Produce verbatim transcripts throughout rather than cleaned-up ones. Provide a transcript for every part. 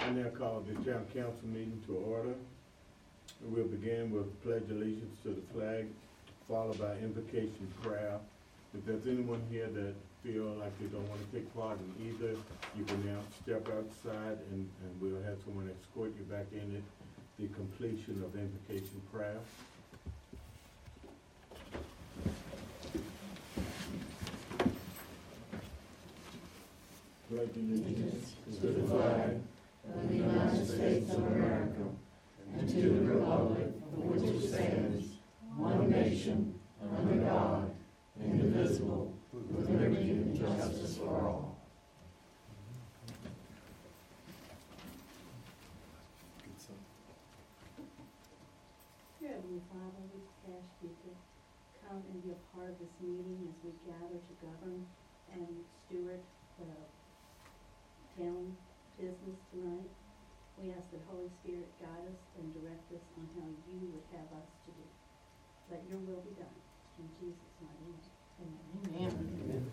I now call the town council meeting to order. We'll begin with pledge allegiance to the flag, followed by invocation prayer. If there's anyone here that feel like they don't want to take part in either, you can now step outside and, and we'll have someone escort you back in at the completion of invocation prayer. Pledge allegiance to the flag of the United States of America and to the republic for which it stands, one nation, under God, indivisible, with liberty and justice for all. Dear Heavenly Father, we ask you to come and be a part of this meeting as we gather to govern and steward the town business tonight. We ask that Holy Spirit guide us and direct us on how you would have us to do. Let your will be done. In Jesus' mighty name. Amen. Amen.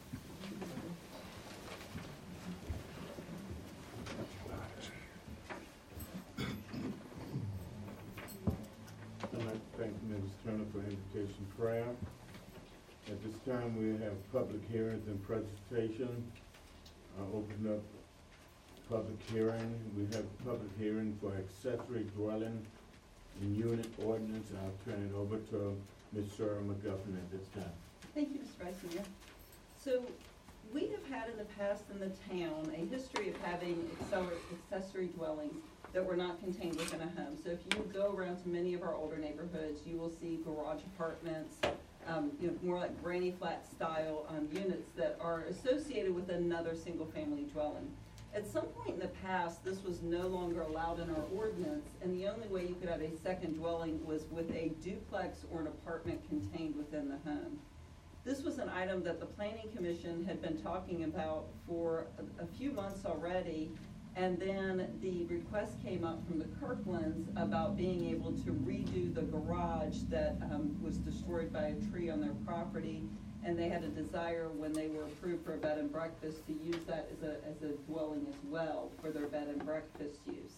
I'd like to thank Missus Turner for invocation prayer. At this time, we have public hearings and presentation. I'll open up public hearing. We have a public hearing for accessory dwelling and unit ordinance. I'll turn it over to Miz Sarah McGuffin at this time. Thank you, Mister Vice Mayor. So we have had in the past in the town a history of having accessory dwellings that were not contained within a home. So if you go around to many of our older neighborhoods, you will see garage apartments, um, you know, more like granny flat style um, units that are associated with another single family dwelling. At some point in the past, this was no longer allowed in our ordinance, and the only way you could have a second dwelling was with a duplex or an apartment contained within the home. This was an item that the Planning Commission had been talking about for a, a few months already, and then the request came up from the Kirklands about being able to redo the garage that um, was destroyed by a tree on their property. And they had a desire, when they were approved for a bed and breakfast, to use that as a, as a dwelling as well for their bed and breakfast use.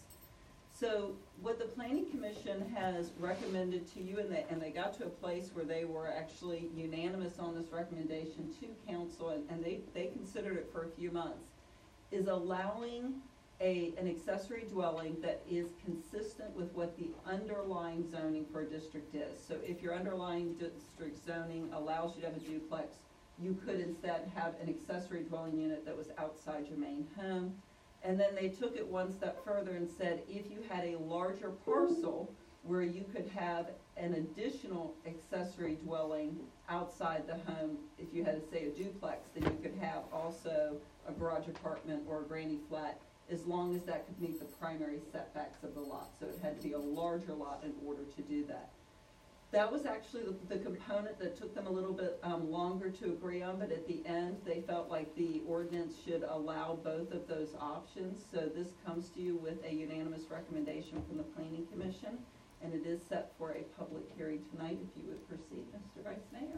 So what the Planning Commission has recommended to you, and they, and they got to a place where they were actually unanimous on this recommendation to council, and, and they, they considered it for a few months, is allowing a, an accessory dwelling that is consistent with what the underlying zoning for a district is. So if your underlying district zoning allows you to have a duplex, you could instead have an accessory dwelling unit that was outside your main home. And then they took it one step further and said if you had a larger parcel where you could have an additional accessory dwelling outside the home, if you had, say, a duplex, then you could have also a garage apartment or a granny flat, as long as that could meet the primary setbacks of the lot. So it had to be a larger lot in order to do that. That was actually the, the component that took them a little bit um, longer to agree on, but at the end, they felt like the ordinance should allow both of those options. So this comes to you with a unanimous recommendation from the Planning Commission, and it is set for a public hearing tonight. If you would proceed, Mister Vice Mayor.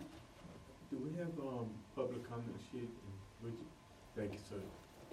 Do we have um public comment sheet? Would you? Thank you, sir.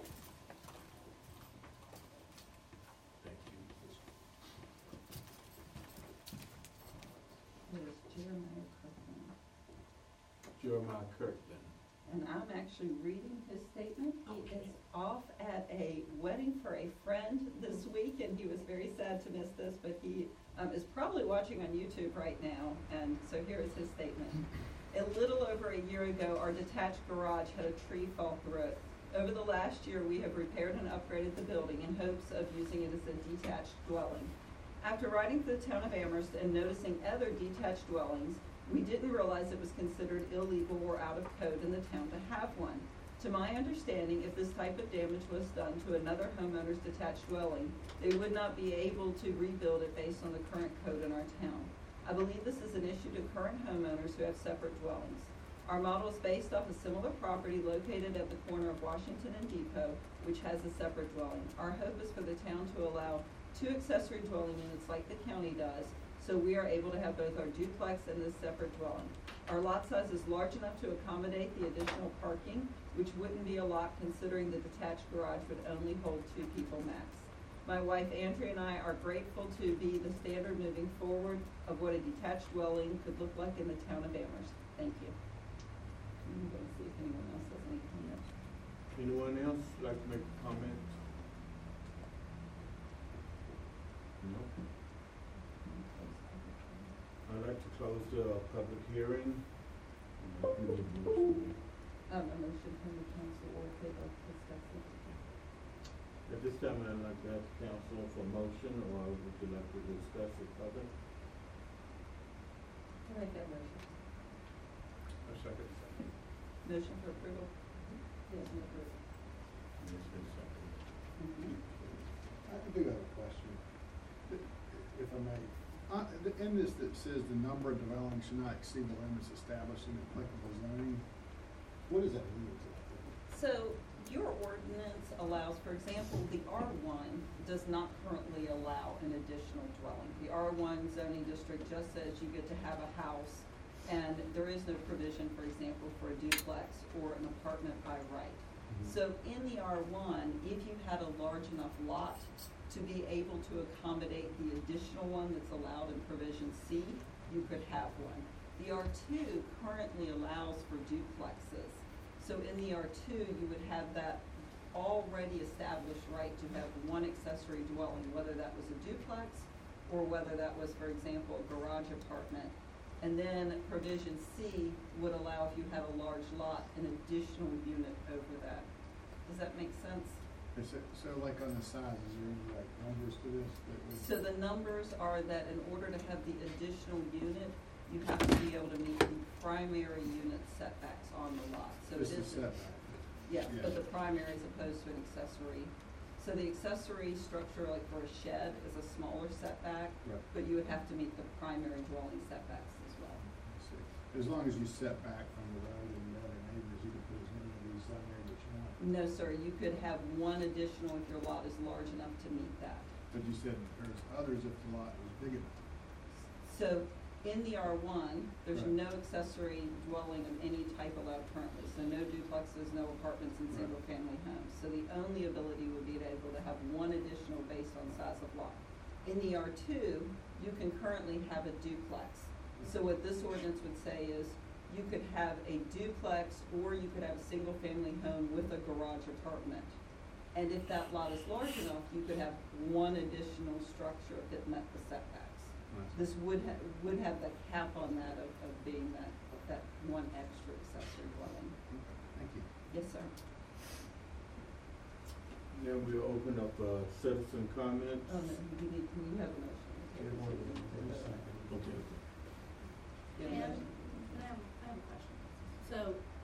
Jeremiah Kirkland. Jeremiah Kirkland. And I'm actually reading his statement. He is off at a wedding for a friend this week, and he was very sad to miss this, but he um, is probably watching on YouTube right now, and so here is his statement. A little over a year ago, our detached garage had a tree fall through it. Over the last year, we have repaired and upgraded the building in hopes of using it as a detached dwelling. After riding through the town of Amherst and noticing other detached dwellings, we didn't realize it was considered illegal or out of code in the town to have one. To my understanding, if this type of damage was done to another homeowner's detached dwelling, they would not be able to rebuild it based on the current code in our town. I believe this is an issue to current homeowners who have separate dwellings. Our model is based off a similar property located at the corner of Washington and Depot, which has a separate dwelling. Our hope is for the town to allow two accessory dwelling units like the county does, so we are able to have both our duplex and this separate dwelling. Our lot size is large enough to accommodate the additional parking, which wouldn't be a lot considering the detached garage would only hold two people max. My wife Andrea and I are grateful to be the standard moving forward of what a detached dwelling could look like in the town of Amherst. Thank you. I'm going to see if anyone else has any comments. Anyone else like to make a comment? No? I'd like to close the public hearing. And I can give a motion. Um, a motion from the council or if they'd like to discuss it. At this time, I'd like to ask council for a motion, or would you like to discuss it further? I like that motion. A second. Motion for approval? Yes, and approval. And it's been seconded. Mhm. I do have a question, if I may. Uh, the- in this that says the number of dwellings should not exceed the limits established in applicable zoning, what does that mean exactly? So your ordinance allows, for example, the R one does not currently allow an additional dwelling. The R one zoning district just says you get to have a house, and there is no provision, for example, for a duplex or an apartment by right. So in the R one, if you had a large enough lot to be able to accommodate the additional one that's allowed in provision C, you could have one. The R two currently allows for duplexes. So in the R two, you would have that already established right to have one accessory dwelling, whether that was a duplex or whether that was, for example, a garage apartment. And then provision C would allow, if you had a large lot, an additional unit over that. Does that make sense? Is it, so like on the sides, is there any like numbers to this that would? So the numbers are that in order to have the additional unit, you have to be able to meet the primary unit setbacks on the lot. So it This is, is setback. yes, Yeah. but the primary as opposed to an accessory. So the accessory structure, like for a shed, is a smaller setback, Right. but you would have to meet the primary dwelling setbacks as well. I see. As long as you set back from the road and the other neighbors, you can put as many of these on there that you want. No, sir, you could have one additional if your lot is large enough to meet that. But you said there's others if the lot was big enough. So in the R one, there's Right. no accessory dwelling of any type allowed currently. So no duplexes, no apartments and Right. single-family homes. So the only ability would be to able to have one additional based on size of lot. In the R two, you can currently have a duplex. So what this ordinance would say is, you could have a duplex or you could have a single-family home with a garage apartment. And if that lot is large enough, you could have one additional structure if it met the setbacks. This would ha- would have the cap on that of, of being that, that one extra accessory dwelling. Okay, thank you. Yes, sir. Now we'll open up, uh, citizen comments. Oh, no, you need, you have a motion. Okay. You have a And, motion? and I have, I have a question. So,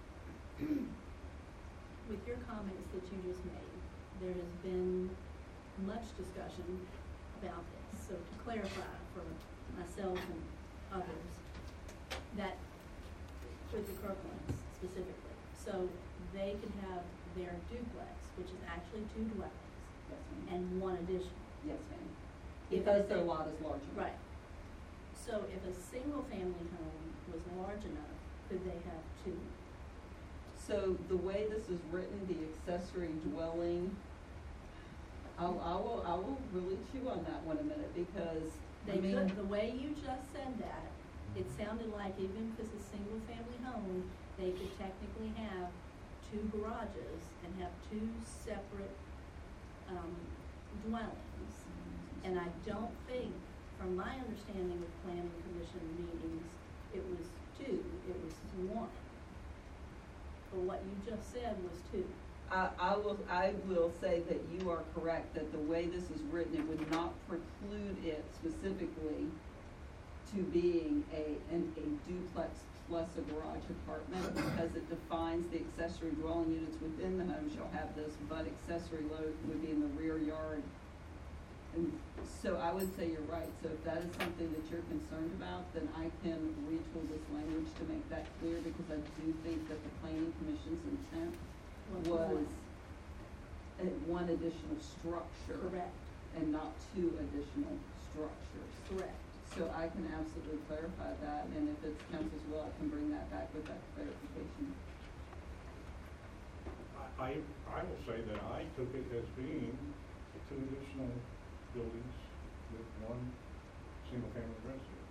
with your comments that you just made, there has been much discussion about this. So to clarify for myself and others, that with the Kirklands specifically, so they could have their duplex, which is actually two dwellings, Yes, ma'am. and one additional. Yes, ma'am. If Because they- their lot is large enough. Right. So if a single-family home was large enough, could they have two? So the way this is written, the accessory dwelling, I'll, I will, I will really chew on that one a minute because, I They mean. could, the way you just said that, it sounded like even if it's a single-family home, they could technically have two garages and have two separate, um, dwellings. And I don't think, from my understanding of planning commission meetings, it was two, it was one. But what you just said was two. I, I will, I will say that you are correct, that the way this is written, it would not preclude it specifically to being a, an, a duplex plus a garage apartment, because it defines the accessory dwelling units within the home shall have this, but accessory load would be in the rear yard. And so I would say you're right, so if that is something that you're concerned about, then I can retool this language to make that clear, because I do think that the planning commission's intent was a, one additional structure. Correct, And not two additional structures. correct. So I can absolutely clarify that, and if it's council's will, I can bring that back with that clarification. I, I will say that I took it as being two additional buildings with one single-family residence.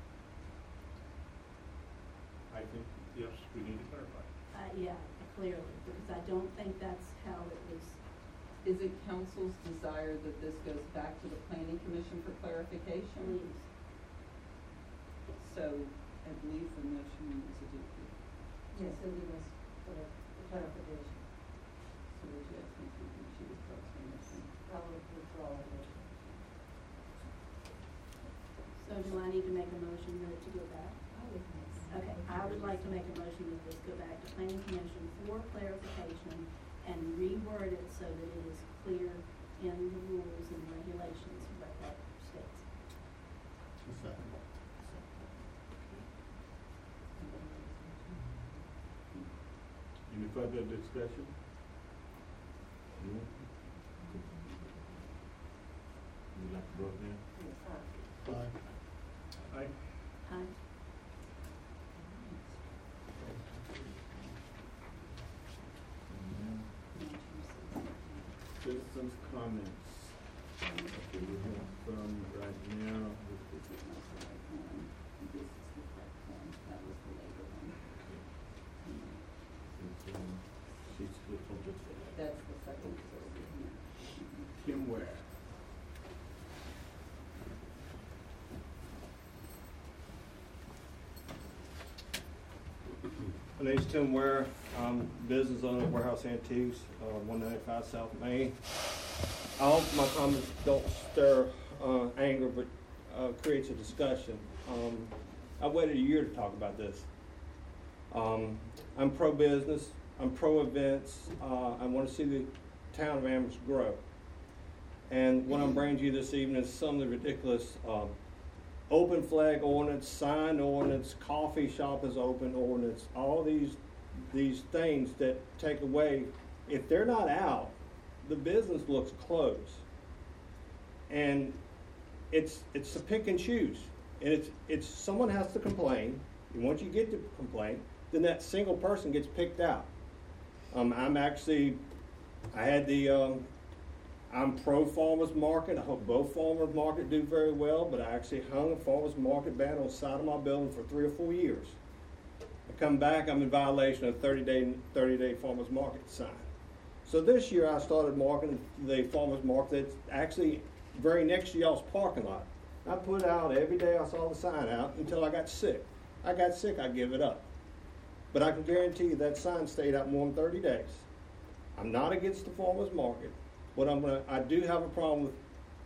I think, yes, we need to clarify. Uh, yeah, clearly, because I don't think that's how it was. Is it council's desire that this goes back to the planning commission for clarification? Please. So, I believe the motion is a do. Yes, Cindy was for the clarification. So would you ask me to think she was correcting this? I would withdraw it. So do I need to make a motion that it to go back? Okay, I would like to make a motion that this go back to planning commission for clarification and reword it so that it is clear in the rules and regulations what that states. Any further discussion? No? Would you like to vote now? Aye. Aye. Aye. Citizens' comments. Okay, we have some right now. This is not the right one. This is the correct one. That was the later one. It's, um, she's good for just that. That's the second. Kim Ware. My name's Tim Ware. I'm business owner of Warehouse Antiques, uh, one ninety-five South Main. I hope my comments don't stir uh, anger, but uh, creates a discussion. Um, I waited a year to talk about this. Um, I'm pro-business. I'm pro-events. Uh, I want to see the town of Amherst grow. And what I'm bringing to you this evening is some of the ridiculous um, open flag ordinance, sign ordinance, coffee shop is open ordinance, all these these things that take away, if they're not out, the business looks closed. And it's it's a pick and choose. And it's it's someone has to complain, and once you get to complain, then that single person gets picked out. Um, I'm actually I had the um, I'm pro farmers market. I hope both farmers market do very well, but I actually hung a farmers market ban on the side of my building for three or four years. I come back, I'm in violation of thirty day farmers market sign. So this year I started marking the farmers market that's actually very next to y'all's parking lot. I put it out every day I saw the sign out until I got sick. I got sick, I give it up. But I can guarantee you that sign stayed out more than thirty days. I'm not against the farmers market. What I'm gonna, I do have a problem with,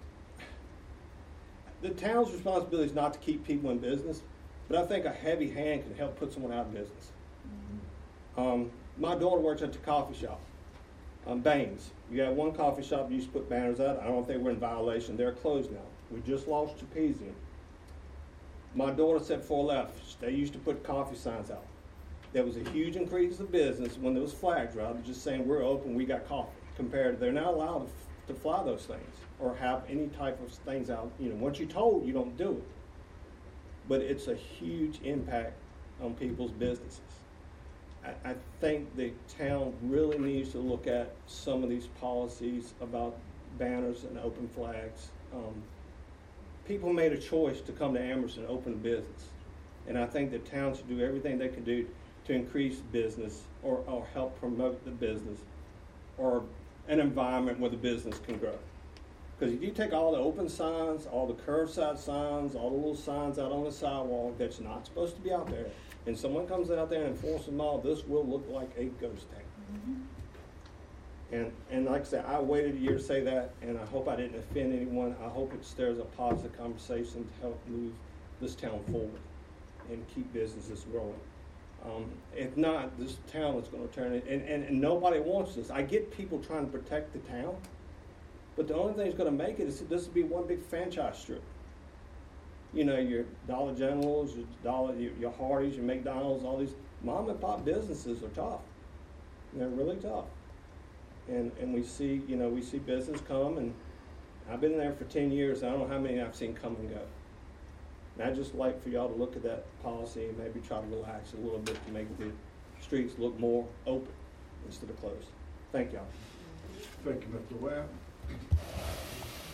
the town's responsibility is not to keep people in business, but I think a heavy hand can help put someone out of business. Um, my daughter works at the coffee shop, um, Baines. You got one coffee shop that used to put banners out. I don't know if they were in violation. They're closed now. We just lost Trapezium. My daughter said before I left, they used to put coffee signs out. There was a huge increase of business when there was flags out, just saying we're open, we got coffee. Compared to they're not allowed to, to fly those things or have any type of things out. You know, once you're told, you don't do it. But it's a huge impact on people's businesses. I, I think the town really needs to look at some of these policies about banners and open flags. Um, people made a choice to come to Amherst and open a business. And I think the town should do everything they can do to increase business or, or help promote the business or an environment where the business can grow. Because if you take all the open signs, all the curbside signs, all the little signs out on the sidewalk that's not supposed to be out there, and someone comes out there and enforces them all, this will look like a ghost town. Mm-hmm. And and like I said, I waited a year to say that, and I hope I didn't offend anyone. I hope it stirs a positive conversation to help move this town forward and keep businesses growing. Um, if not, this town is going to turn it, and, and, and nobody wants this. I get people trying to protect the town, but the only thing that's going to make it is that this will be one big franchise strip. You know, your Dollar Generals, your Dollar, your, your Hardee's, your McDonald's, all these mom and pop businesses are tough. They're really tough, and and we see, you know, we see business come, and I've been there for ten years. I don't know how many I've seen come and go. And I'd just like for y'all to look at that policy and maybe try to relax a little bit to make the streets look more open instead of closed. Thank y'all. Thank you, Mister Ware.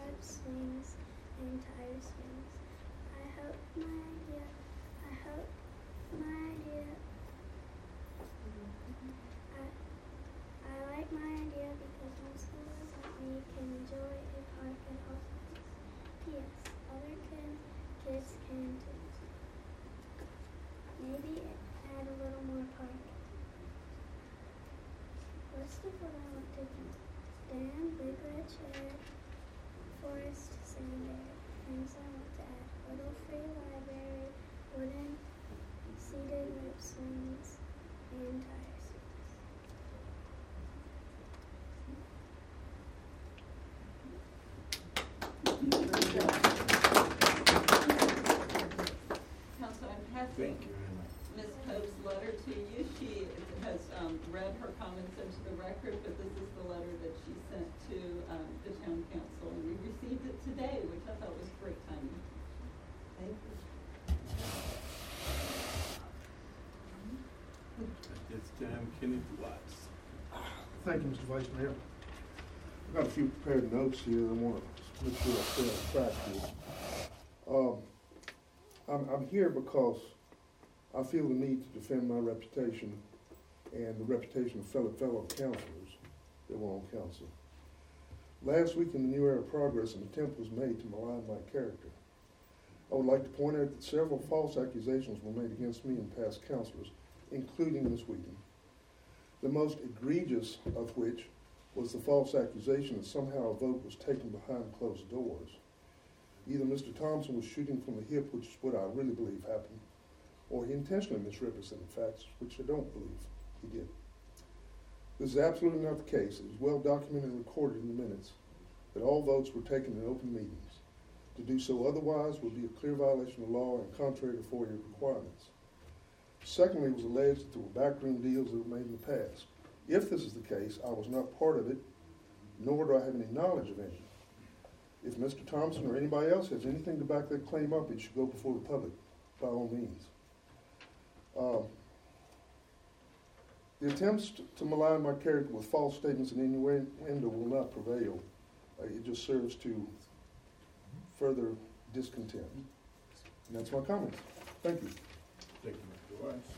web swings and tire swings. I hope my idea, I hope my idea, I, I like my idea because my schoolers like me can enjoy a park at all times. P S. Other kids, kids can too. Maybe add a little more park. List of what I want to do. Dam, big red chair, forest, sand area. Things I want to add. Little free library, wooden, seated web swings, and tire swings. Council, I'm passing Miz Pope's letter to you. She has um, read her comments into the record, but this is the letter that she sent to um, the town council, and we received it today, which I thought was great timing. Thank you. At this time, Kenneth Watts. Thank you, Mister Vice Mayor. I've got a few prepared notes here that I want to make sure I stay on track with. Um, I'm, I'm here because I feel the need to defend my reputation and the reputation of fellow fellow councilors that were on council. Last week in the New Era Progress, an attempt was made to malign my character. I would like to point out that several false accusations were made against me and past councilors, including Miz Wheaton. The most egregious of which was the false accusation that somehow a vote was taken behind closed doors. Either Mister Thompson was shooting from the hip, which is what I really believe happened, or he intentionally misrepresented facts, which I don't believe he did. This is absolutely not the case. It is well documented and recorded in the minutes that all votes were taken in open meetings. To do so otherwise would be a clear violation of law and contrary to FOIA requirements. Secondly, it was alleged that there were backroom deals that were made in the past. If this is the case, I was not part of it, nor do I have any knowledge of any. If Mister Thompson or anybody else has anything to back that claim up, it should go before the public, by all means. Um, the attempts to malign my character with false statements and innuendo will not prevail. Uh, it just serves to further discontent. And that's my comments. Thank you. Thank you, Mister Watts.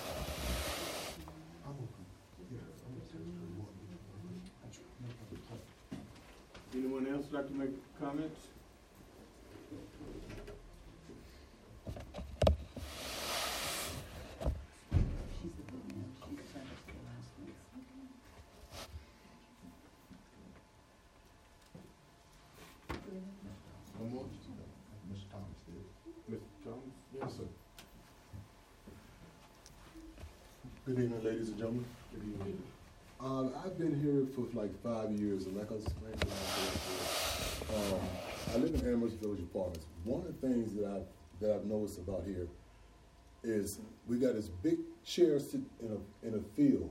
Anyone else like to make comments? She's the one now. She's sent us the last one. One more? Mister Thomas did. Mister Thomas? Yes, sir. Good evening, ladies and gentlemen. Good evening. Um, I've been here for like five years, and like I was explaining to you, um, I live in Amherst Village Apartments. One of the things that I've, that I've noticed about here is we got this big chair sit in a, in a field.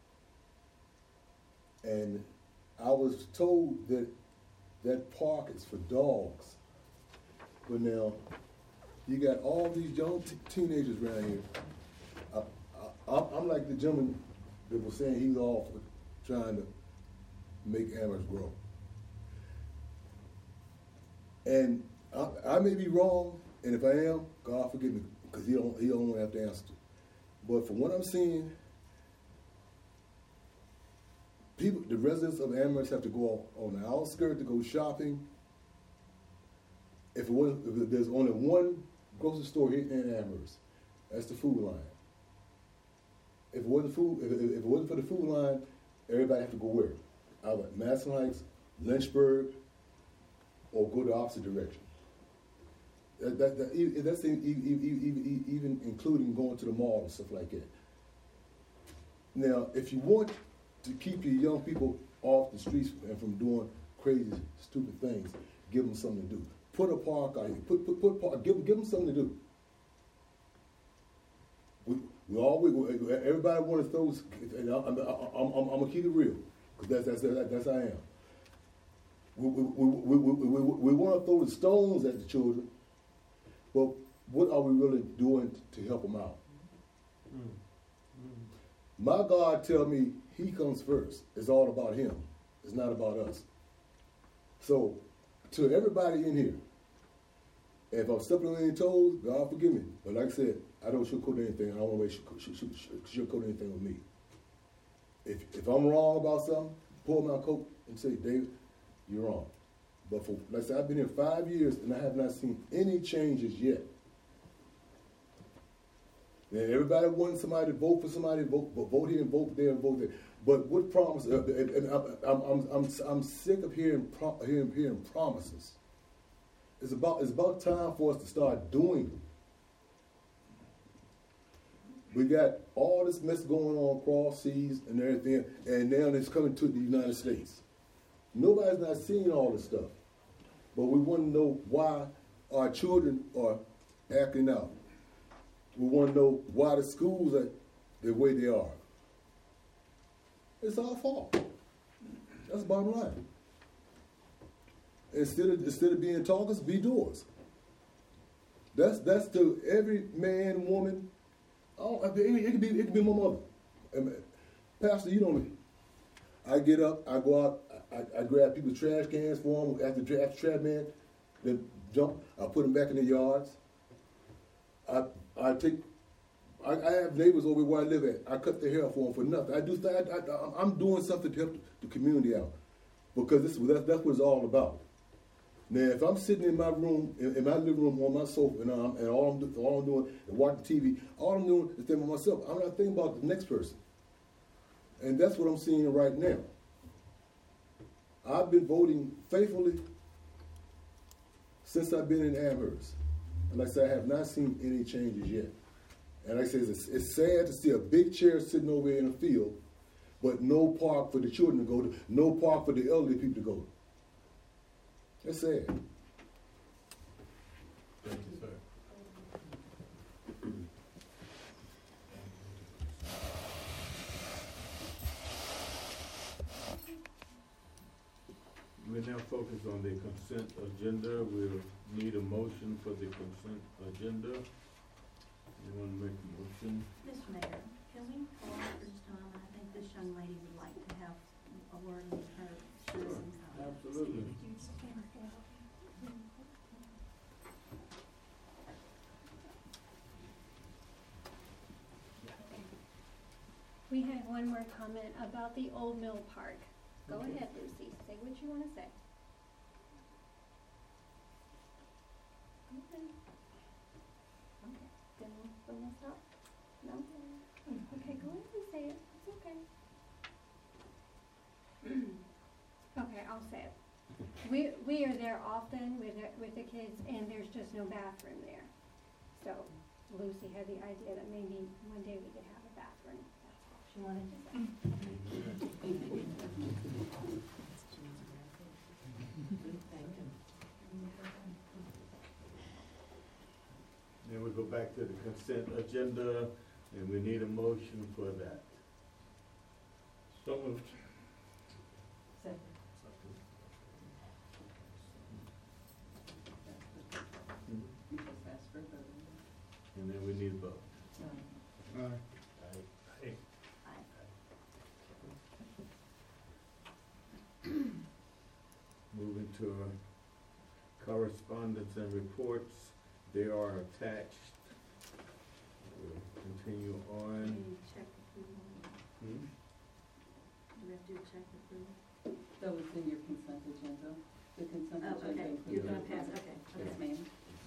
And I was told that that park is for dogs. But now, you got all these young t teenagers around here. I, I, I'm like the gentleman that was saying he's all for trying to make Amherst grow. And I, I may be wrong, and if I am, God forgive me, because he don't, he don't have to answer to. But from what I'm seeing, people, the residents of Amherst have to go on the outskirts to go shopping. If, it was, if there's only one grocery store here in Amherst, that's the Food Line. If it wasn't food, if, if it wasn't for the Food Line, everybody have to go where? Either Madison Heights, Lynchburg, or go the opposite direction. That, that, that, that's even, even, even including going to the mall and stuff like that. Now, if you want to keep your young people off the streets and from doing crazy, stupid things, give them something to do. Put a park out here. Put, put, put park. Give, give them something to do. We, we always, everybody want to throw, and I'm, I'm, I'm, I'm going to keep it real, because that's, that's, that's how I am. We, we, we, we, we, we want to throw the stones at the children, but what are we really doing to help them out? Mm. Mm. My God tell me he comes first. It's all about him. It's not about us. So to everybody in here, if I'm stepping on any toes, God forgive me. But like I said, I don't sugarcoat anything. I don't want to sugarcoat anything with me. If if I'm wrong about something, pull my coat and say, David, you're wrong. But for, like I said, I've been here five years and I have not seen any changes yet. And everybody wants somebody to vote for somebody, vote, vote here and vote there and vote there. But what promise? Uh, and, and I'm, I'm, I'm, I'm sick of hearing, pro, hearing, hearing promises. It's about, it's about time for us to start doing them. We got all this mess going on across seas and everything, and now it's coming to the United States. Nobody's not seeing all this stuff. But we want to know why our children are acting out. We want to know why the schools are the way they are. It's our fault. That's the bottom line. Instead of instead of being talkers, be doers. That's that's to every man, woman. Oh, it, it could be it could be my mother. And, Pastor, you know me. I get up, I go out, I, I grab people's trash cans for them after the after trash man, then jump. I put them back in the yards. I I take. I, I have neighbors over where I live at. I cut their hair for them for nothing. I do. I, I, I'm doing something to help the community out because this that's, that's what it's all about. Now, if I'm sitting in my room, in, in my living room on my sofa, and, I'm, and all, I'm do, all I'm doing is watching T V, all I'm doing is thinking about myself. I'm not thinking about the next person. And that's what I'm seeing right now. I've been voting faithfully since I've been in Amherst. And like I said, I have not seen any changes yet. And like I said, it's, it's sad to see a big chair sitting over here in the field, but no park for the children to go to, no park for the elderly people to go to. That's sad. Thank you, sir. We now focus on the consent agenda. We'll need a motion for the consent agenda. You want to make a motion? Mister Mayor, can we call at this time? I think this young lady would like to have a word with her citizen comments. Absolutely. We had one more comment about the Old Mill Park. Go Okay. ahead, Lucy, say what you want to say. Okay. Okay, then we'll, then we'll stop? No? Okay, go ahead and say it, it's okay. Okay, I'll say it. We, we are there often with, the- with the kids, and there's just no bathroom there. So Lucy had the idea that maybe one day we could have a bathroom. That's all she wanted to say. Then we go back to the consent agenda, and we need a motion for that. So moved. Second. You just asked for a vote. And then we need a vote. Aye. Moving to correspondence and reports, they are attached. We'll continue on. Maybe check approval. Hmm? Do we have to do check approval? That was in your consent agenda. The consent Oh, agenda. okay, includes- you're gonna pass, okay, Yes, okay. ma'am.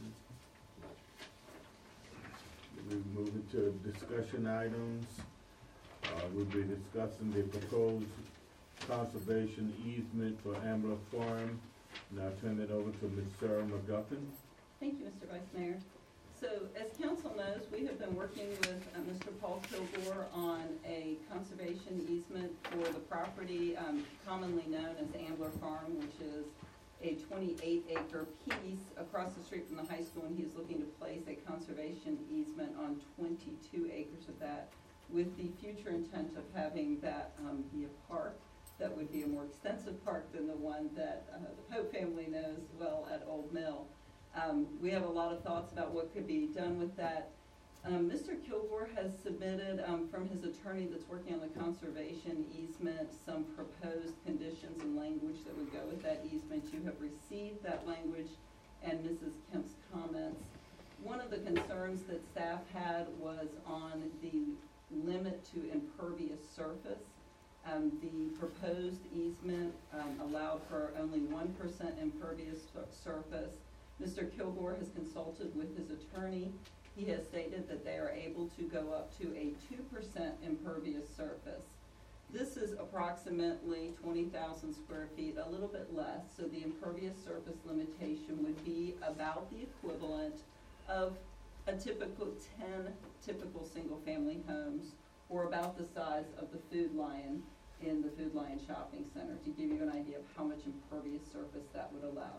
We're moving to discussion items. Uh, we'll be discussing the proposed conservation easement for Ambler Farm. Now turn it over to Miz Sarah McGuffin. Thank you, Mister Vice Mayor. So, as council knows, we have been working with uh, Mister Paul Kilgore on a conservation easement for the property um, commonly known as Ambler Farm, which is a twenty-eight acre piece across the street from the high school, and he's looking to place a conservation easement on twenty-two acres of that, with the future intent of having that um, be a park. That would be a more extensive park than the one that uh, the Pope family knows well at Old Mill. Um, we have a lot of thoughts about what could be done with that. Um, Mister Kilgore has submitted, um, from his attorney that's working on the conservation easement, some proposed conditions and language that would go with that easement. You have received that language and Missus Kemp's comments. One of the concerns that staff had was on the limit to impervious surface. Um, the proposed easement, um, allowed for only one percent impervious sur- surface. Mister Kilgore has consulted with his attorney. He has stated that they are able to go up to a two percent impervious surface. This is approximately twenty thousand square feet, a little bit less, so the impervious surface limitation would be about the equivalent of a typical ten typical single-family homes, or about the size of the Food Lion in the Food Lion Shopping Center, to give you an idea of how much impervious surface that would allow.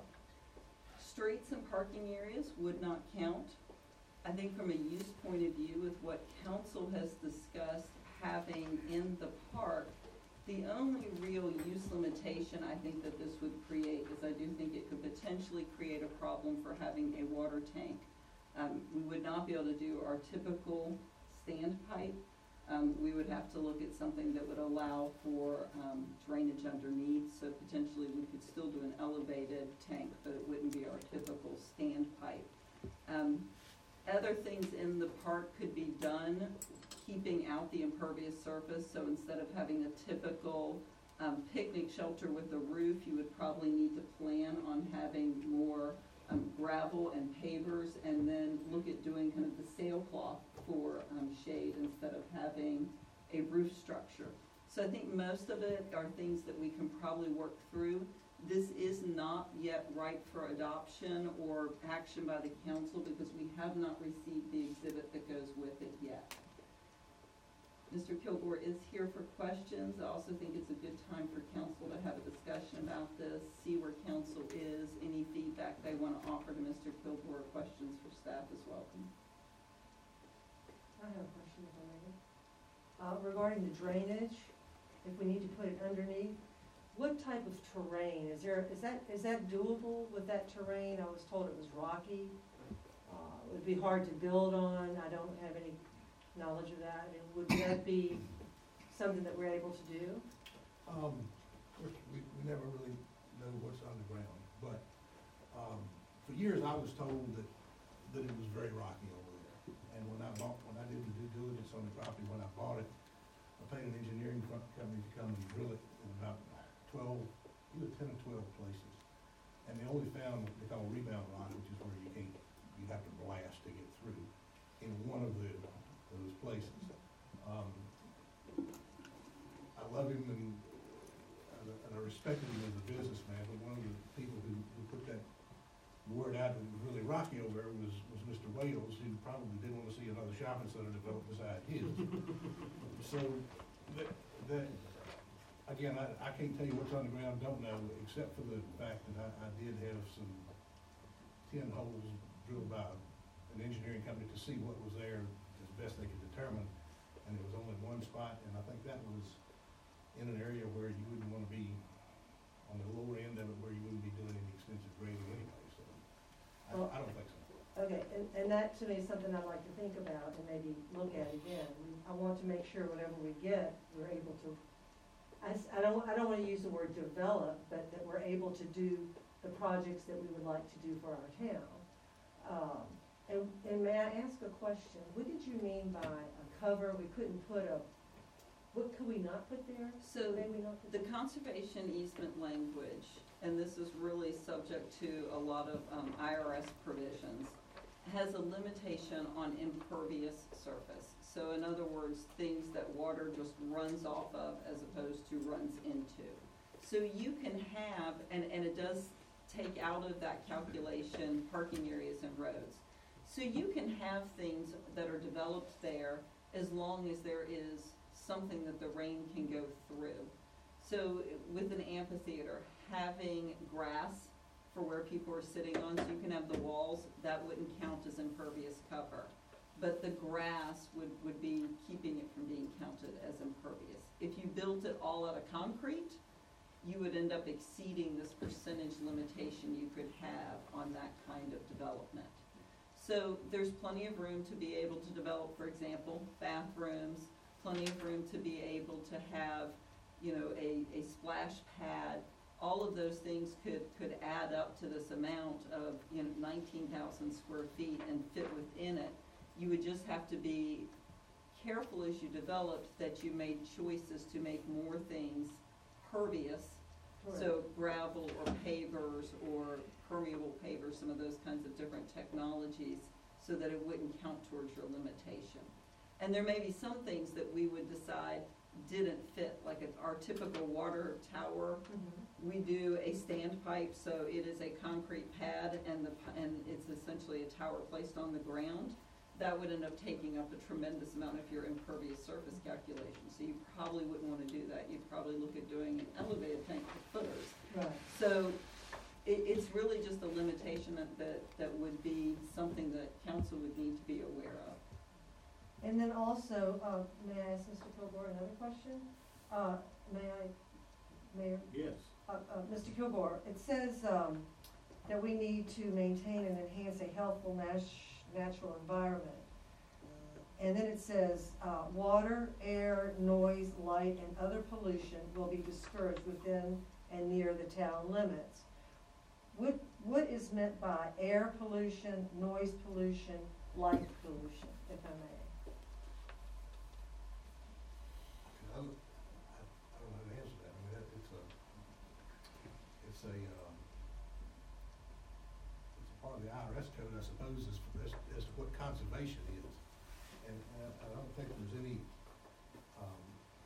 Streets and parking areas would not count. I think from a use point of view, with what council has discussed having in the park, the only real use limitation I think that this would create is I do think it could potentially create a problem for having a water tank. Um, we would not be able to do our typical standpipe. Um, we would have to look at something that would allow for um, drainage underneath, so potentially we could still do an elevated tank, but it wouldn't be our typical standpipe. Um, other things in the park could be done, keeping out the impervious surface, so instead of having a typical um, picnic shelter with a roof, you would probably need to plan on having more um, gravel and pavers, and then look at doing kind of the sailcloth for um, shade instead of having a roof structure. So I think most of it are things that we can probably work through. This is not yet ripe for adoption or action by the council because we have not received the exhibit that goes with it yet. Mister Kilgore is here for questions. I also think it's a good time for council to have a discussion about this, see where council is, any feedback they want to offer to Mister Kilgore, questions for staff is welcome. I have a question, if I may. Uh, regarding the drainage, if we need to put it underneath, what type of terrain, is there, is that, is that doable with that terrain? I was told it was rocky. Uh, it would be hard to build on, I don't have any knowledge of that, and would that be something that we're able to do? Um, of course, we, we never really know what's underground, but, um, for years I was told that, that it was very rocky over there. And when I bought, when I did the due diligence on the property, when I bought it, I paid an engineering co- company to come and drill it in about twelve, either ten or twelve places. And they only found what they call rebound rock, which is where you can't, you have to blast to get through, in one of the, those places. Um, I love him and, and I- and I respected him as a businessman, but one of the people who, who put that word out that it was really rocky over there was, was Mister Wales, who probably didn't want to see another shopping center developed beside his. So, that, that, again, I, I can't tell you what's underground, don't know, except for the fact that I, I did have some ten holes drilled by an engineering company to see what was there as best they could determine, and there was only one spot, and I think that was in an area where you wouldn't want to be on the lower end of it, where you wouldn't be doing any extensive grading anyway, so I, Well, I don't think so. Okay, and, and that to me is something I'd like to think about and maybe look at again. We- I want to make sure whatever we get, we're able to, I, s- I don't, I don't want to use the word develop, but that we're able to do the projects that we would like to do for our town. Um, and, and may I ask a question? What did you mean by a cover? We couldn't put a, what could we not put there? So May we not put the there? conservation easement language, and this is really subject to a lot of um, I R S provisions, has a limitation on impervious surface. So in other words, things that water just runs off of as opposed to runs into. So you can have, and, and it does take out of that calculation parking areas and roads. So you can have things that are developed there as long as there is something that the rain can go through. So with an amphitheater, having grass for where people are sitting on, so you can have the walls, that wouldn't count as impervious cover. But the grass would, would be keeping it from being counted as impervious. If you built it all out of concrete, you would end up exceeding this percentage limitation you could have on that kind of development. So there's plenty of room to be able to develop, for example, bathrooms, plenty of room to be able to have, you know, a, a splash pad. All of those things could, could add up to this amount of, you know, nineteen thousand square feet and fit within it. You would just have to be careful as you developed that you made choices to make more things pervious. So gravel or pavers or permeable pavers, some of those kinds of different technologies, so that it wouldn't count towards your limitation. And there may be some things that we would decide didn't fit, like a- our typical water tower. Mm-hmm. We do a standpipe, so it is a concrete pad, and the p- and it's essentially a tower placed on the ground. That would end up taking up a tremendous amount of your impervious surface calculation. So you probably wouldn't want to do that. You'd probably look at doing an elevated tank for footers. Right. So it, it's really just a limitation that, that, that would be something that council would need to be aware of. And then also, uh, may I ask Mister Kilgore another question? Uh, may I, Mayor? Yes. Uh, uh, Mister Kilgore, it says, um, that we need to maintain and enhance a healthful nat- natural environment. And then it says, uh, water, air, noise, light, and other pollution will be discouraged within and near the town limits. What, what is meant by air pollution, noise pollution, light pollution, if I may? I don't, I, I don't know how to answer that. I mean, that, it's a, it's a, um, it's a part of the I R S code, I suppose, as, as, as to what conservation is. And, and I, I don't think there's any, um,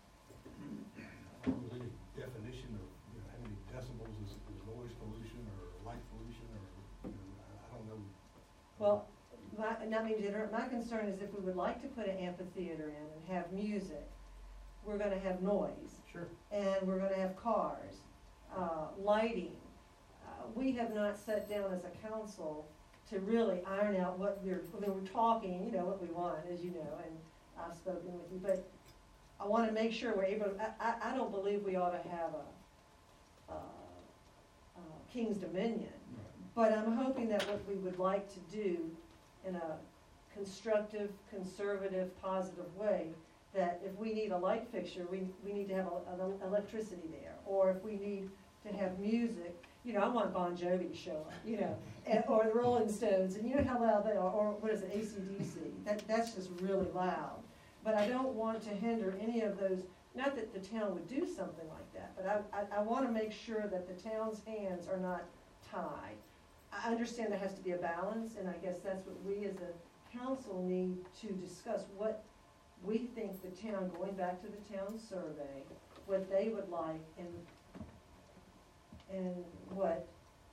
I don't know there's any definition of, you know, how many decibels is, is noise pollution or light pollution, or, you know, I, I don't know. Well, my, I mean, my concern is if we would like to put an amphitheater in and have music, we're gonna have noise. Sure. And we're gonna have cars, uh, lighting. Uh, we have not sat down as a council to really iron out what we're, I mean, we're talking, you know, what we want, as you know, and I've spoken with you, but I wanna make sure we're able, I, I, I don't believe we ought to have a, uh, uh, King's Dominion. But I'm hoping that what we would like to do in a constructive, conservative, positive way, that if we need a light fixture, we, we need to have a, a, electricity there. Or if we need to have music, you know, I want Bon Jovi to show up, you know, and, or the Rolling Stones, and you know how loud they are, or what is it, A C D C, that, that's just really loud. But I don't want to hinder any of those, not that the town would do something like that, but I, I, I wanna make sure that the town's hands are not tied. I understand there has to be a balance, and I guess that's what we as a council need to discuss, what we think the town, going back to the town survey, what they would like and, and what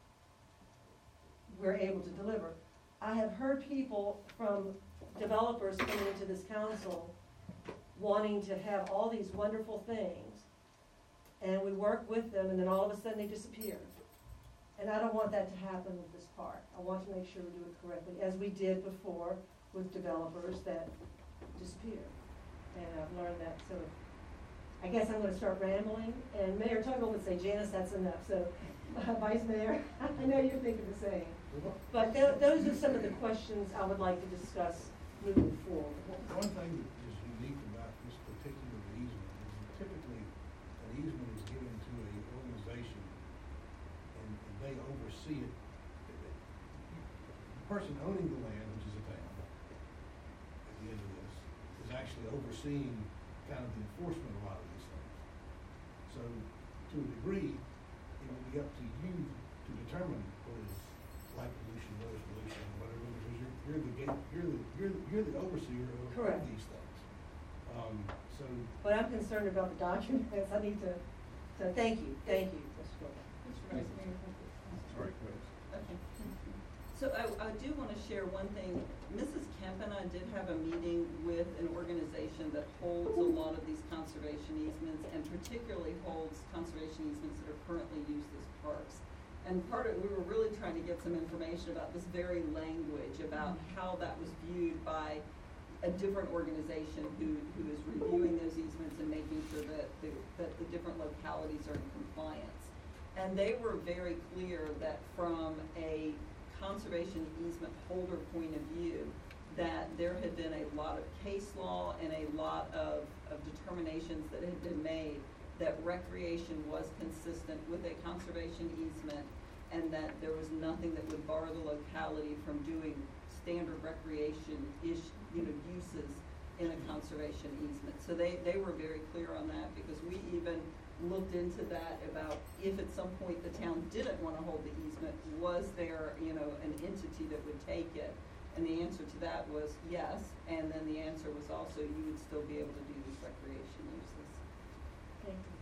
we're able to deliver. I have heard people from developers coming into this council wanting to have all these wonderful things, and we work with them, and then all of a sudden they disappear. And I don't want that to happen with this park. I want to make sure we do it correctly, as we did before with developers that disappear. And I've learned that, so I guess I'm gonna start rambling, and Mayor Tuggle would say, Janice, that's enough, so, uh, Vice Mayor, I know you're thinking the same. But th- those are some of the questions I would like to discuss moving forward. One thing that is unique about this particular easement is that typically an easement is given to an organization and, and they oversee it. The person owning the land, which is a town, at the end of this, is actually overseeing kind of the enforcement of a lot of these things. So to a degree, it will be up to you to determine what is light pollution, noise pollution, whatever, because you're, you're the gate, you're the, you're the, you're the overseer of, Correct. of these things. Um, so, But I'm concerned about the documents, I need to, so thank you, thank you, Mister Gordon. Mister Vice Mayor. Sorry, Chris. Okay. So I, I do want to share one thing. Missus Kemp and I did have a meeting with an organization that holds a lot of these conservation easements, and particularly holds conservation easements that are currently used as parks. And part of, we were really trying to get some information about this very language, about how that was viewed by a different organization who, who is reviewing those easements and making sure that the, that the different localities are in compliance. And they were very clear that from a conservation easement holder point of view, that there had been a lot of case law and a lot of, of determinations that had been made that recreation was consistent with a conservation easement, and that there was nothing that would bar the locality from doing standard recreation ish, you know, uses in a conservation easement. So they, they were very clear on that, because we even looked into that about if at some point the town didn't want to hold the easement, was there, you know, an entity that would take it? And the answer to that was yes, and then the answer was also you would still be able to do these recreation uses. Thank you.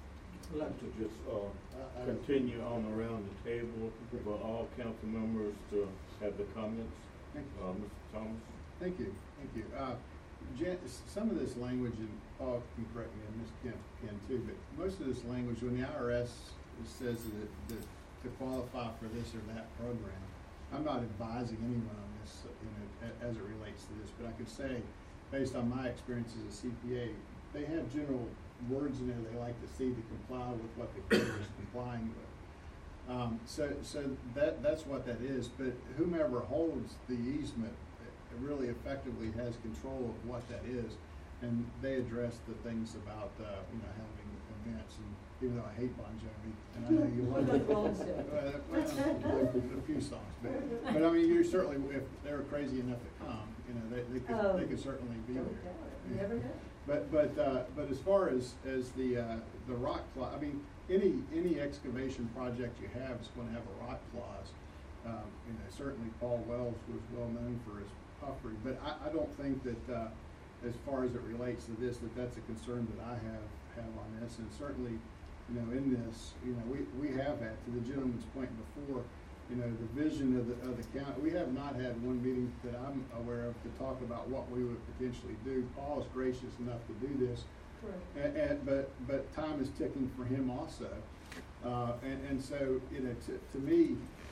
I'd like to just, uh, I- I- continue on around the table for all council members to have the comments. Thank you. Uh, Mister Thomas? Thank you, thank you. Uh, Jan, s- some of this language, and Paul can correct me, and Miz Kemp can too, but most of this language, when the I R S says that, it- that to qualify for this or that program, I'm not advising anyone on this, you know, a- as it relates to this, but I could say, based on my experience as a C P A, they have general words in there they like to see to comply with what the code is complying with. Um, so, so that, that's what that is, but whomever holds the easement uh, really effectively has control of what that is. And they address the things about, uh, you know, having events, and even though I hate Bon Jovi, and I know you What love about Rolling Stone? Uh, well, a few songs, but, but I mean, you're certainly, if they're crazy enough to come, you know, they, they could, Oh. they could certainly be there. Don't doubt it. You never know. But, but, uh, but as far as, as the, uh, the rock clause, I mean, any, any excavation project you have is gonna have a rock clause. Um, you know, certainly Paul Wells was well known for his puffery, but I, I don't think that, uh, as far as it relates to this, that that's a concern that I have, have on this, and certainly, you know, in this, you know, we, we have had, to the gentleman's point before, you know, the vision of the, of the county, we have not had one meeting that I'm aware of to talk about what we would potentially do. Paul is gracious enough to do this, Correct. and, and, but, but time is ticking for him also. Uh, and, and so, you know, to, to me,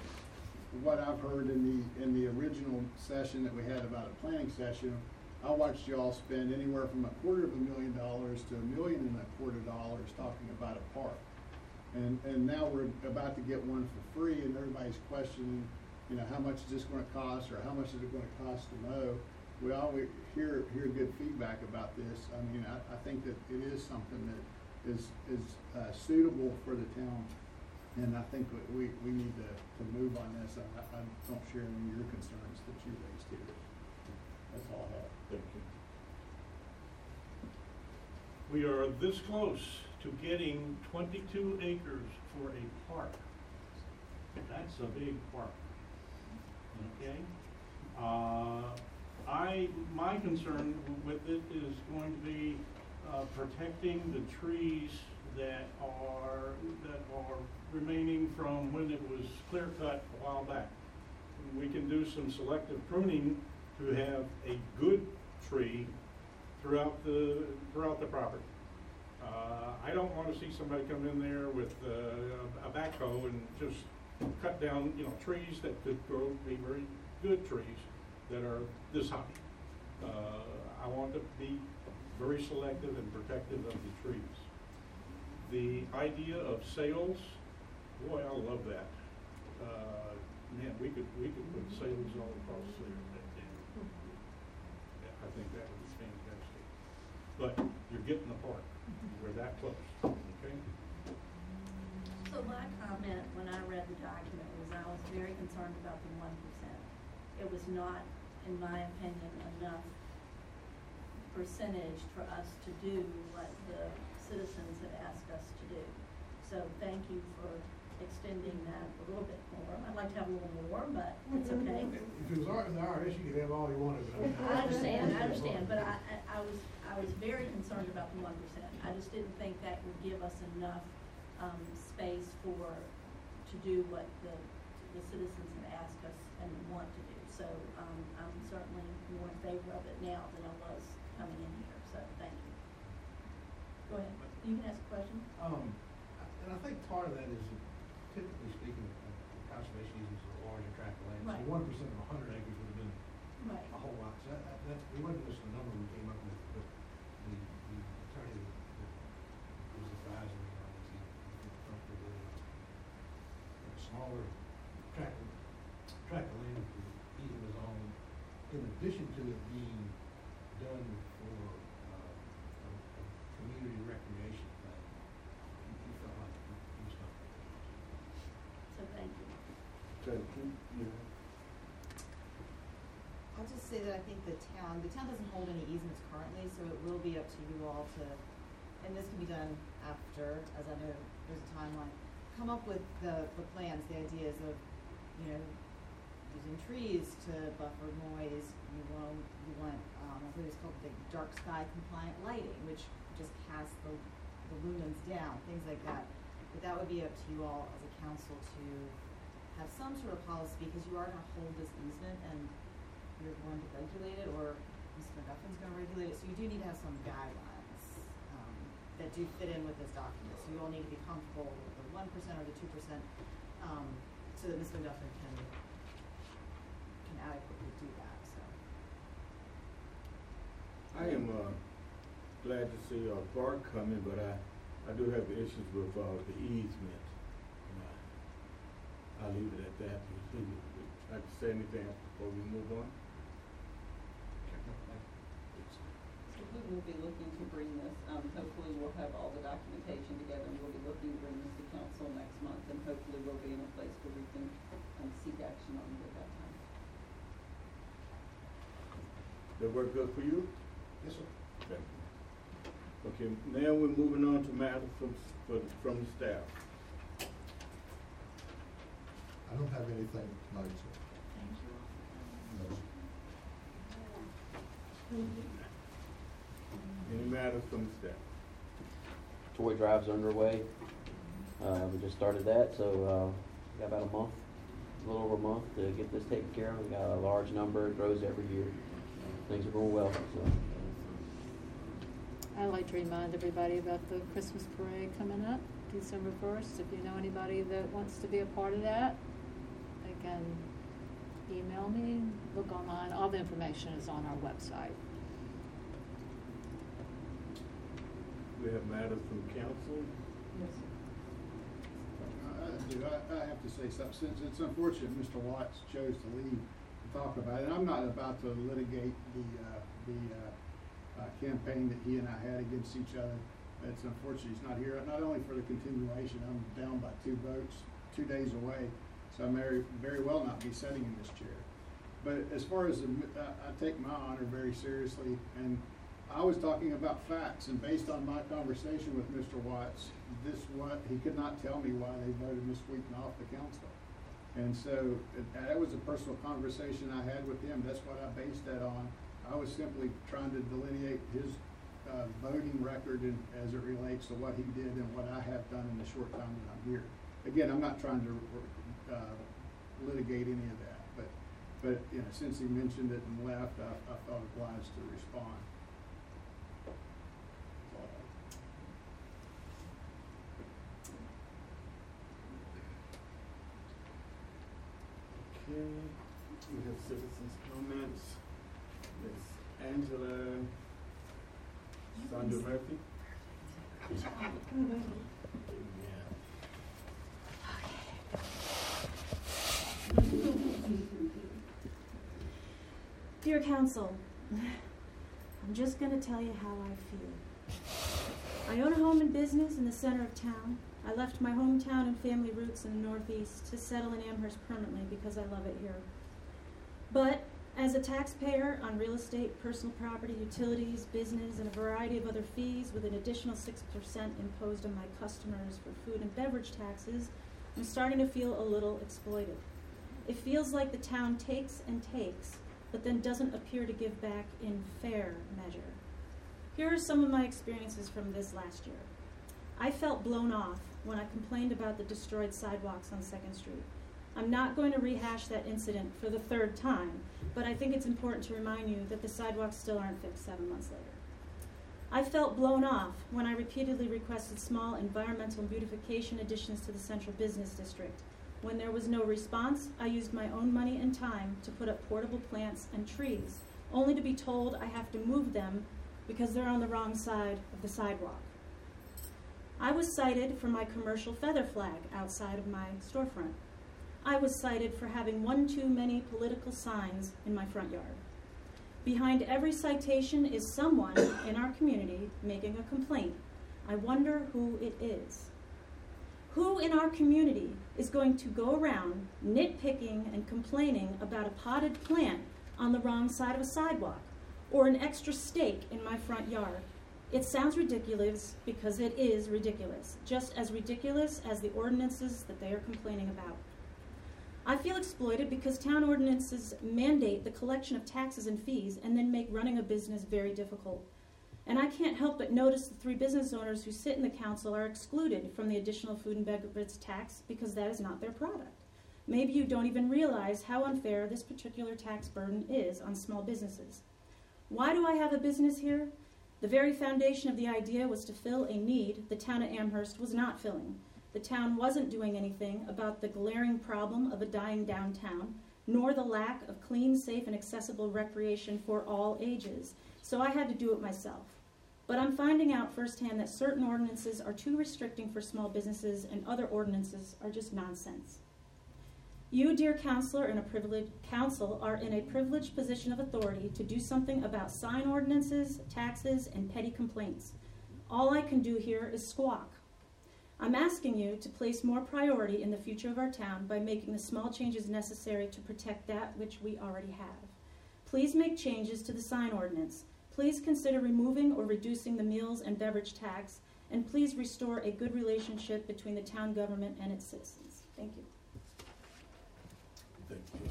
what I've heard in the, in the original session that we had about a planning session, I watched y'all spend anywhere from a quarter of a million dollars to a million and a quarter dollars talking about a park. And, and now we're about to get one for free, and everybody's questioning, you know, how much is this gonna cost, or how much is it gonna cost to mow? We always hear, hear good feedback about this. I mean, I, I think that it is something that is, is, uh, suitable for the town. And I think that we, we need to, to move on this. I, I don't share any of your concerns that you raised here. That's all I have. Thank you. We are this close to getting twenty-two acres for a park. That's a big park. Okay? Uh, I, my concern with it is going to be, uh, protecting the trees that are, that are remaining from when it was clear cut a while back. We can do some selective pruning to have a good tree throughout the, throughout the property. Uh, I don't wanna see somebody come in there with, uh, a backhoe and just cut down, you know, trees that could grow, be very good trees that are this high. Uh, I want to be very selective and protective of the trees. The idea of sales, boy, I love that. Uh, man, we could, we could put sales all across there. I think that would be fantastic. But you're getting the park. We're that close, okay? So my comment when I read the document was I was very concerned about the one percent. It was not, in my opinion, enough percentage for us to do what the citizens had asked us to do. So thank you for extending that a little bit more. I'd like to have a little more, but it's okay. If it was art in the I R S, you could have all you wanted. I understand, I understand, but I, I, I was, I was very concerned about the one percent. I just didn't think that would give us enough, um, space for, to do what the, the citizens have asked us and want to do. So, um, I'm certainly more in favor of it now than I was coming in here, so thank you. Go ahead, you can ask a question. Um, and I think part of that is typically speaking, uh, conservation easements is a larger tract of land. Right. So one percent of a hundred acres would have been Right. a whole lot. So that, that, that, it wasn't just a number we came up with, but the, the attorney that, that was advising me on this, he, he felt comfortable with a smaller tract of tract of land that he was on, in addition to it being done for, uh, a, a community recreation thing, he, he felt like he, he was not. So thank you. Thank you. Yeah. I'll just say that I think the town, the town doesn't hold any easements currently, so it will be up to you all to, and this can be done after, as I know there's a timeline, come up with the, the plans, the ideas of, you know, using trees to buffer noise. You want, you want, um, I believe it's called the dark sky compliant lighting, which just casts the, the lumens down, things like that. But that would be up to you all as a council to have some sort of policy, because you are gonna hold this easement and you're going to regulate it, or Mister McGuffin's gonna regulate it, so you do need to have some guidelines, um, that do fit in with this document. So you all need to be comfortable with the one percent or the two percent, um, so that Mister McGuffin can, can adequately do that, so. I am, uh, glad to see, uh, Bart coming, but I, I do have issues with, uh, the easement. Uh, I'll leave it at that. Would you like to say anything before we move on? So we will be looking to bring this, um, hopefully we'll have all the documentation together, and we'll be looking to bring this to council next month, and hopefully we'll be in a place where we can, um, seek action on it at that time. That work good for you? Yes, sir. Okay. Okay, now we're moving on to matters from, for, from the staff. I don't have anything tonight, sir. Thank you all. Any matters from the staff? Toy drive's underway. Uh, we just started that, so, uh, we got about a month, a little over a month to get this taken care of. We got a large number, it grows every year. Things are going well, so. I'd like to remind everybody about the Christmas parade coming up, December first. If you know anybody that wants to be a part of that, they can email me, look online. All the information is on our website. We have matters from council. Yes, I do, I, I have to say something, since it's unfortunate Mister Watts chose to leave to talk about it. I'm not about to litigate the, uh, the, uh, uh, campaign that he and I had against each other. It's unfortunate he's not here, not only for the continuation, I'm down by two votes, two days away, so I may very well not be sitting in this chair. But as far as, the, uh, I take my honor very seriously, and I was talking about facts, and based on my conversation with Mister Watts, this what, he could not tell me why they voted Miz Wheaton off the council. And so, it, that was a personal conversation I had with him, that's what I based that on. I was simply trying to delineate his uh, voting record in, as it relates to what he did and what I have done in the short time that I'm here. Again, I'm not trying to uh, litigate any of that, but, but, you know, since he mentioned it and left, I, I felt obliged to respond. Okay, we have citizens' comments. Miz Angela Sandra Murphy. Dear Council, I'm just going to tell you how I feel. I own a home and business in the center of town. I left my hometown and family roots in the Northeast to settle in Amherst permanently because I love it here. But as a taxpayer on real estate, personal property, utilities, business, and a variety of other fees with an additional six percent imposed on my customers for food and beverage taxes, I'm starting to feel a little exploited. It feels like the town takes and takes, but then doesn't appear to give back in fair measure. Here are some of my experiences from this last year. I felt blown off when I complained about the destroyed sidewalks on Second Street. I'm not going to rehash that incident for the third time, but I think it's important to remind you that the sidewalks still aren't fixed seven months later. I felt blown off when I repeatedly requested small environmental beautification additions to the Central Business District. When there was no response, I used my own money and time to put up portable plants and trees, only to be told I have to move them because they're on the wrong side of the sidewalk. I was cited for my commercial feather flag outside of my storefront. I was cited for having one too many political signs in my front yard. Behind every citation is someone in our community making a complaint. I wonder who it is. Who in our community is going to go around nitpicking and complaining about a potted plant on the wrong side of a sidewalk or an extra stake in my front yard? It sounds ridiculous because it is ridiculous, just as ridiculous as the ordinances that they are complaining about. I feel exploited because town ordinances mandate the collection of taxes and fees and then make running a business very difficult. And I can't help but notice the three business owners who sit in the council are excluded from the additional food and beverage tax because that is not their product. Maybe you don't even realize how unfair this particular tax burden is on small businesses. Why do I have a business here? The very foundation of the idea was to fill a need the town of Amherst was not filling. The town wasn't doing anything about the glaring problem of a dying downtown, nor the lack of clean, safe, and accessible recreation for all ages. So I had to do it myself. But I'm finding out firsthand that certain ordinances are too restricting for small businesses and other ordinances are just nonsense. You, dear counselor, in a privileged council are in a privileged position of authority to do something about sign ordinances, taxes, and petty complaints. All I can do here is squawk. I'm asking you to place more priority in the future of our town by making the small changes necessary to protect that which we already have. Please make changes to the sign ordinance. Please consider removing or reducing the meals and beverage tax, and please restore a good relationship between the town government and its citizens. Thank you. Thank you.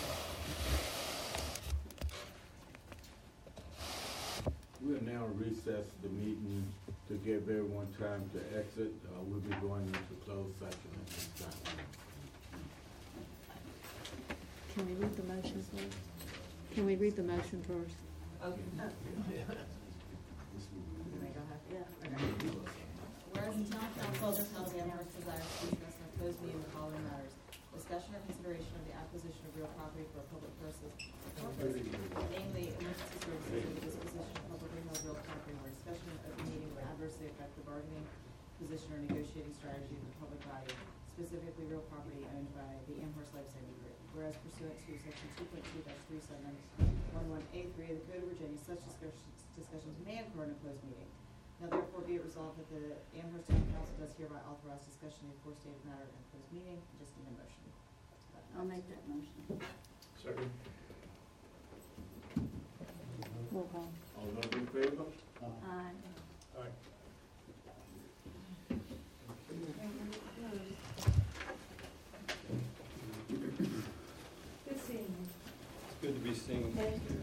We'll now recess the meeting to give everyone time to exit. Uh, we'll be going into closed session at this time. Can we read the motion first? Can we read the motion first? Okay. Whereas the town council of the town of Amherst desires to discuss in a closed meeting the following matters: discussion or consideration of the acquisition of real property for public purposes, namely emergency services or the disposition of publicly held real property, or discussion of the meeting would adversely affect the bargaining position or negotiating strategy of the public body, specifically real property owned by the Amherst Life Saving Group. Whereas pursuant to section two point two three seven one one A three of the Code of Virginia, such discussions, discussions may occur in a closed meeting. Now therefore be it resolved that the Amherst Town Council does hereby authorize discussion of the aforestated matter in a closed meeting. Just need a motion. I'll make that motion. Second. Roll call. All those in favor? Aye. Aye. Good seeing you. It's good to be seen. Thank you.